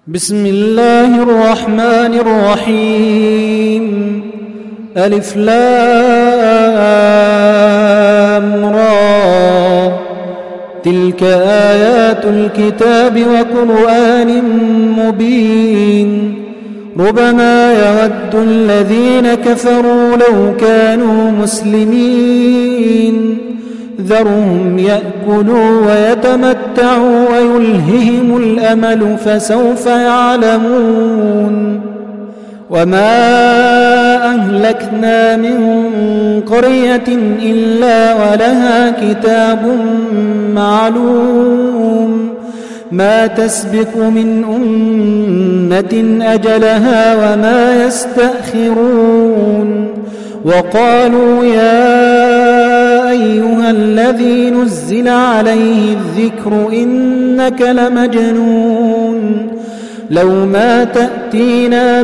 بسم الله الرحمن الرحيم. ألف لام را. تلك آيات الكتاب وقرآن مبين. ربما يود الذين كفروا لو كانوا مسلمين. ذرهم يأكلوا ويتمتعوا ويلههم الأمل فسوف يعلمون. وما أهلكنا من قرية إلا ولها كتاب معلوم ما تسبق من أمة أجلها وما يستأخرون. وقالوا يا أيها الذي نزل عليه الذكر إنك لمجنون. لو ما تأتينا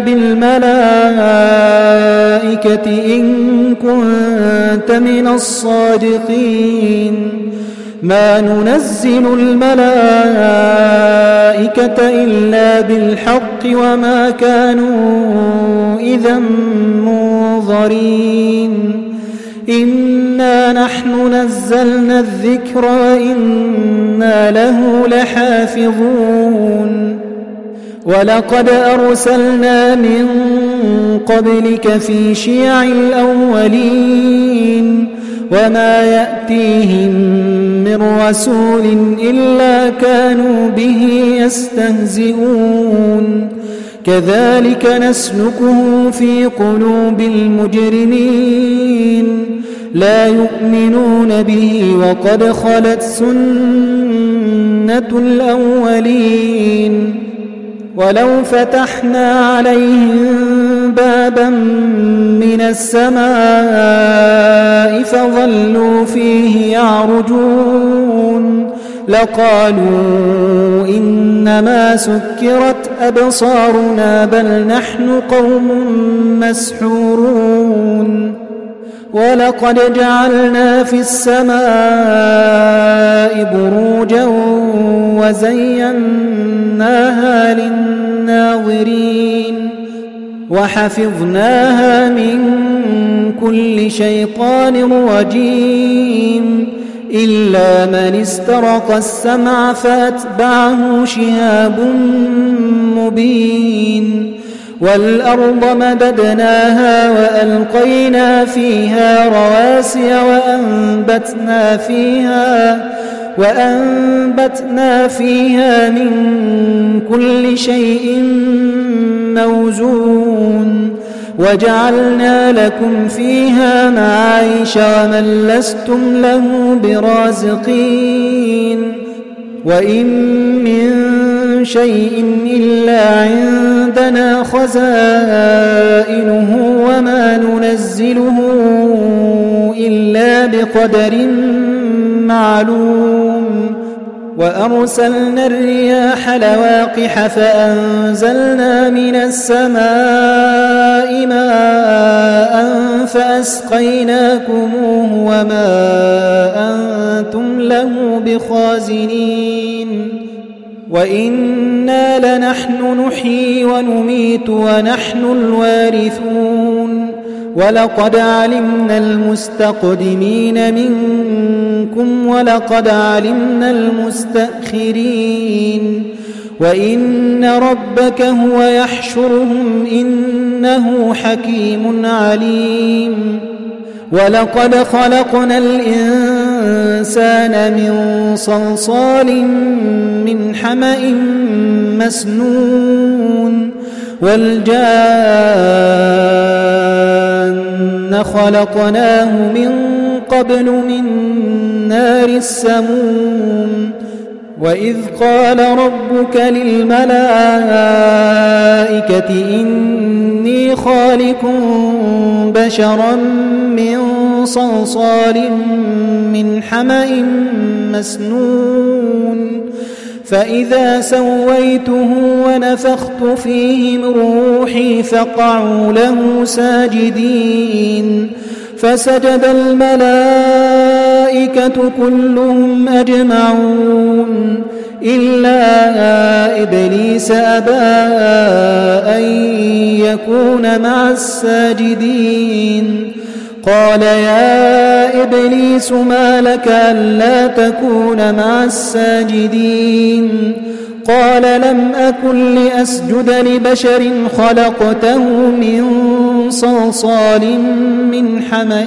بالملائكة إن كنت من الصادقين. ما ننزل الملائكة إلا بالحق وما كانوا إذا منظرين. إنا نحن نزلنا الذكر وإنا له لحافظون. ولقد أرسلنا من قبلك في شيع الأولين وما يأتيهم من رسول إلا كانوا به يستهزئون. كذلك نسلكه في قلوب المجرمين. لا يؤمنون به وقد خلت سنة الأولين. ولو فتحنا عليهم بابا من السماء فظلوا فيه يعرجون لقالوا إنما سكرت أبصارنا بل نحن قوم مسحورون. ولقد جعلنا في السماء بروجا وزيناها للناظرين وحفظناها من كل شيطان رجيم إلا من استرق السمع فأتبعه شهاب مبين. والأرض مددناها وألقينا فيها رواسي وأنبتنا فيها من كل شيء موزون. وجعلنا لكم فيها معايش ومن لستم له برازقين. وإن من شيء إلا عندنا خزائنه وما ننزله إلا بقدر معلوم. وأرسلنا الرياح لواقح فأنزلنا من السماء ماء فأسقيناكموه وما أنتم له بخازنين. وإنا لنحن نحيي ونميت ونحن الوارثون. ولقد علمنا المستقدمين منكم ولقد علمنا المستأخرين. وإن ربك هو يحشرهم إنه حكيم عليم. ولقد خلقنا الإنسان من صلصال من حمأ مسنون. والجان خلقناه من قبل من نار السموم. وإذ قال ربك للملائكة إني خالق بشرا من صلصال من حمأ مسنون. فإذا سويته ونفخت فيه من روحي فقعوا له ساجدين. فسجد الملائكة كلهم أجمعون إلا إبليس أبى أن يكون مع الساجدين قال يا إبليس ما لك ألا تكون مع الساجدين قال لم أكن لأسجد لبشر خلقته من صلصال من حمأ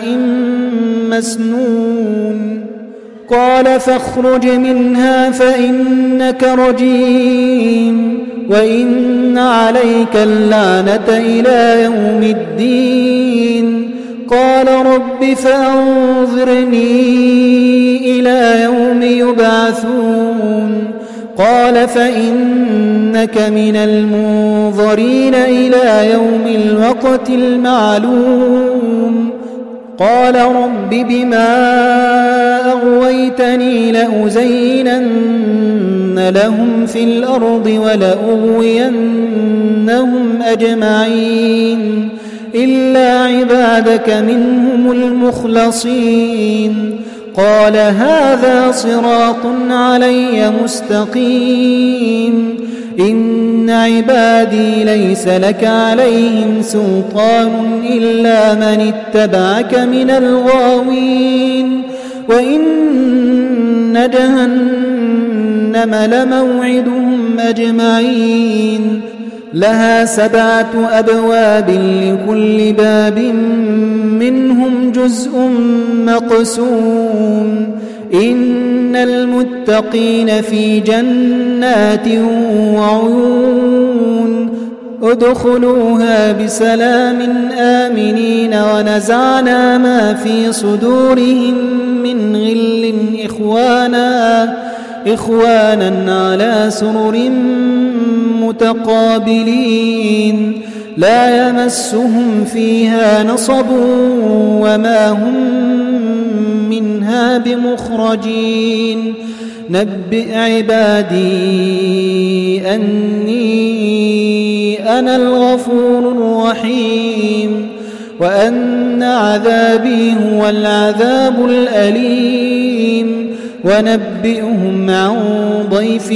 مسنون قال فاخرج منها فإنك رجيم وإن عليك اللعنة إلى يوم الدين قال رب فأنظرني إلى يوم يبعثون قال فإنك من المنظرين إلى يوم الوقت المعلوم قال رب بما أغويتني لأزينن لهم في الأرض ولأغوينهم أجمعين إلا عبادك منهم المخلصين قال هذا صراط علي مستقيم إن عبادي ليس لك عليهم سلطان إلا من اتبعك من الغاوين وإن جهنم لموعدهم أجمعين لها 7 أبواب لكل باب منهم جزء مقسوم إن المتقين في جنات وعيون ادخلوها بسلام آمنين ونزعنا ما في صدورهم من غل إخوانا على سرر متقابلين لا يمسهم فيها نصب وما هم منها بمخرجين نبئ عبادي أني أنا الغفور الرحيم وأن عذابي هو العذاب الأليم ونبئهم عن ضيف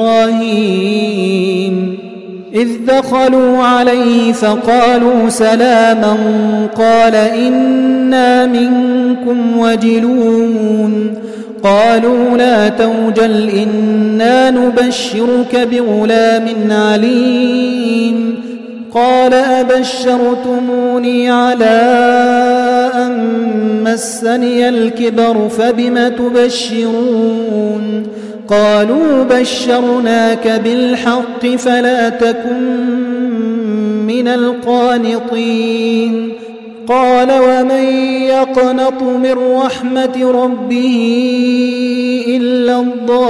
إبراهيم إذ دخلوا عليه فقالوا سلاما قال إنا منكم وجلون قالوا لا توجل إنا نبشرك بغلام عليم قال أبشرتموني على أن مسني الكبر فبم تبشرون قالوا بشرناك بالحق فلا تكن من القانطين قال ومن يقنط من رحمة ربه إلا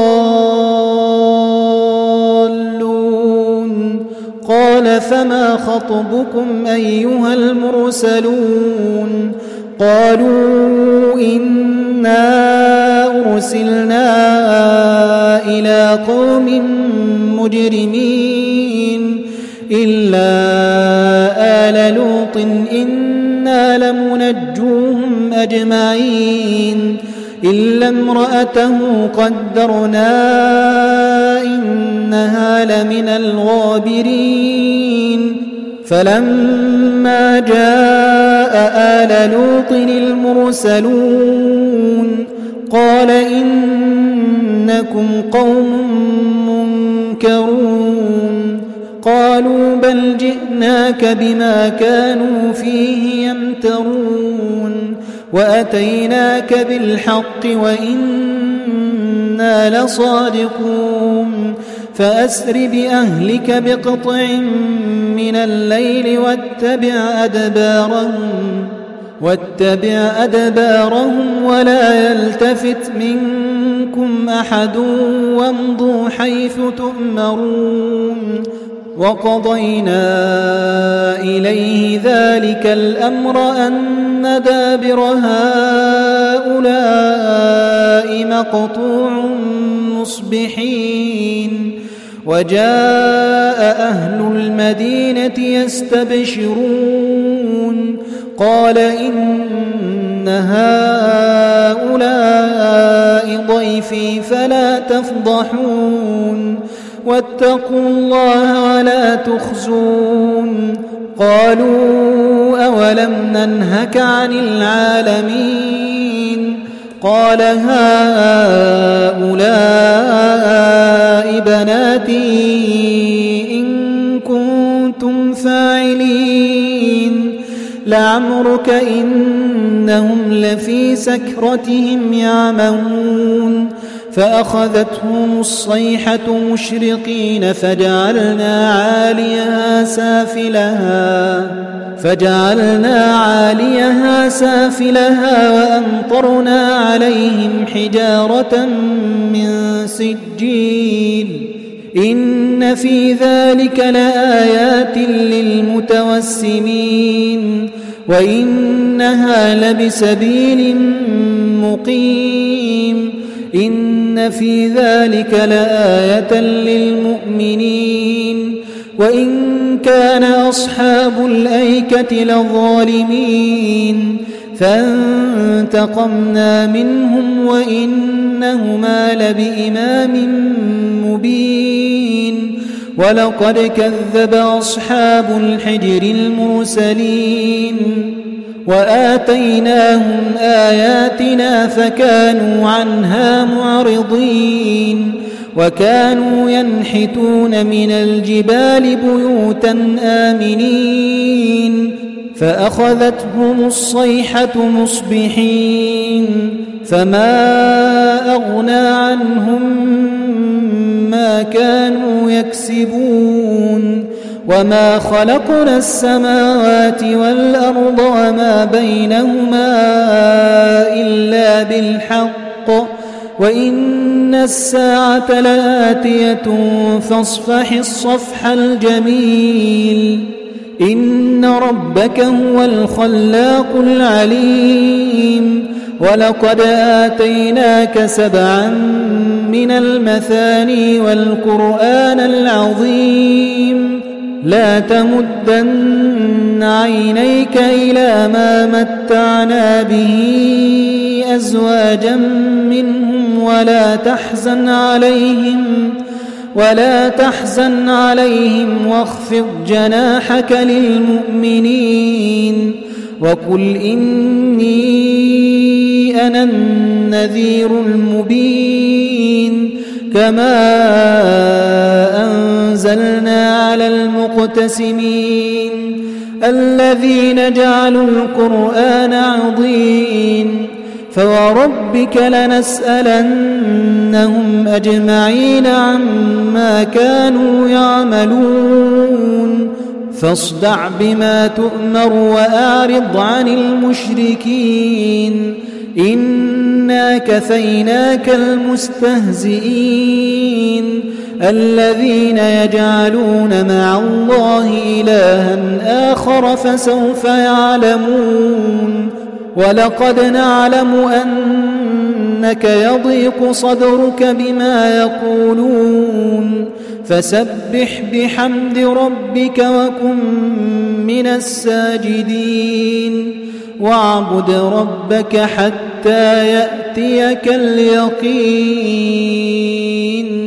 الضالون قال فما خطبكم أيها المرسلون قالوا إنا أرسلنا إلى قوم مجرمين إلا آل لوط إنا لمنجوهم أجمعين إلا امرأته قدرنا إنها لمن الغابرين فلما جاء آل لوط المرسلون قال إنكم قوم منكرون قالوا بل جئناك بما كانوا فيه يمترون وأتيناك بالحق وإنا لصادقون فأسر بأهلك بقطع من الليل واتبع أدبارهم ولا يلتفت منكم أحد وامضوا حيث تؤمرون وقضينا إليه ذلك الأمر أن دابر هؤلاء مقطوع مصبحين وجاء أهل المدينة يستبشرون قال إن هؤلاء ضيفي ضيفي فلا تفضحون واتقوا الله ولا تخزون قالوا أولم ننهك عن العالمين قال هؤلاء بناتي إن كنتم فاعلين لعمرك إنهم لفي سكرتهم يعمهون فأخذتهم الصيحة مشرقين فجعلنا عاليها سافلها وأمطرنا عليهم حجارة من سجيل إن في ذلك لآيات للمتوسمين وإنها لبسبيل مقيم إن في ذلك لآية للمؤمنين وإن كان أصحاب الأيكة لظالمين فانتقمنا منهم وإنهما لبإمام مبين ولقد كذب أصحاب الحجر المرسلين وآتيناهم آياتنا فكانوا عنها معرضين وكانوا ينحتون من الجبال بيوتا آمنين فأخذتهم الصيحة مصبحين فما أغنى عنهم ما كانوا يكسبون وما خلقنا السماوات والأرض وما بينهما إلا بالحق وإن الساعة لآتية فاصفح الصفح الجميل إن ربك هو الخلاق العليم ولقد آتيناك 7 من المثاني والقرآن العظيم لا تمدن عينيك إلى ما متعنا به أزواجا منهم ولا تحزن عليهم واخفض جناحك للمؤمنين وقل إني أنا النذير المبين كما أنزلنا على المقتسمين الذين جعلوا القرآن عضين فوربك لنسألنهم أجمعين عما كانوا يعملون فاصدع بما تؤمر وأعرض عن المشركين إنا كفيناك المستهزئين الذين يجعلون مع الله إلها آخر فسوف يعلمون ولقد نعلم أنك يضيق صدرك بما يقولون فسبح بحمد ربك وكن من الساجدين واعبد ربك حتى يأتيك اليقين